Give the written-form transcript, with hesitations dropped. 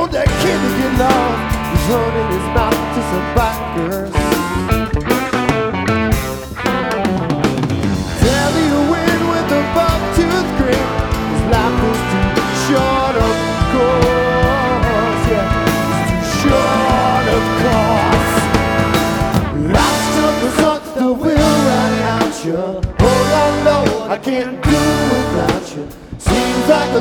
want that kid to get lost. He's running his mouth to some bikers. Tell you win with a buck-tooth grin. His life was too short, of course. Yeah, it's too short, of course. Life's tough as up, the will run out you. Hold on, no, I can't do without you. Seems like a